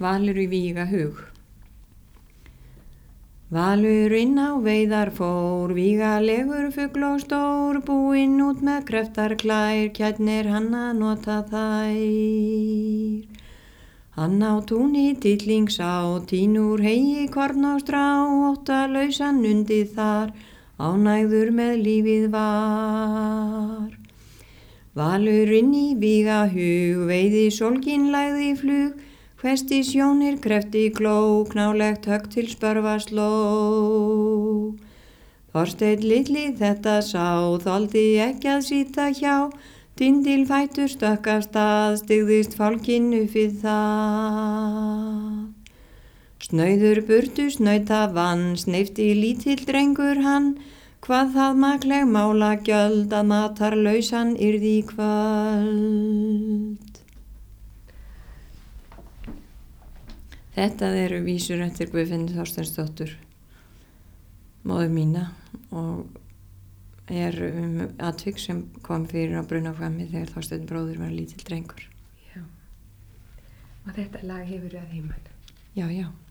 Valur í víga hug. Valurinn á veiðar fór, vígalegur fugl og stór, búinn út með kreftar klær, kjarnir hann að nota þær. Hann á túni dilling sá, tínur hegi korn og strá, óttalausan undið þar, ánægður með lífið var. Valurinn í víga hug, veiði sólgin lagði flug, hvesti sjónir krefti kló, knálegt högg til spörva sló. Þorsteinn litli þetta sá, þoldi ekki að sýta hjá, dindil fætur stökk af stað, stigðist fálkinn uppið það. Snauður burtu snauta vann, sneypti lítill drengur hann, hvað það makleg mála gjöld, að matarlausan yrði í kvöld. Þetta eru vísur eftir Guðfinnu Þorsteinsdóttur, móður mína, og er atvik sem kom fyrir á Brunahvammi þegar Þorsteinn bróðir var lítill drengur. Já, og þetta lag hefur að heiman. Já, já.